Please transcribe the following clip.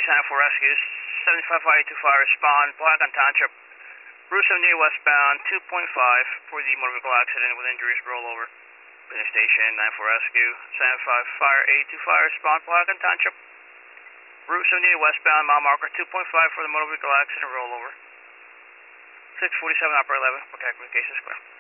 4 rescues, 75-582 fire, respond, Blackland Township, Route 78 westbound, 2.5 for the motor vehicle accident with injuries, rollover. Business station, 94 rescue, 75 fire, 82 fire, respond, Blackland Township, Route 78 westbound, mile marker 2.5 for the motor vehicle accident, rollover. 647, operator 11, okay, communications clear.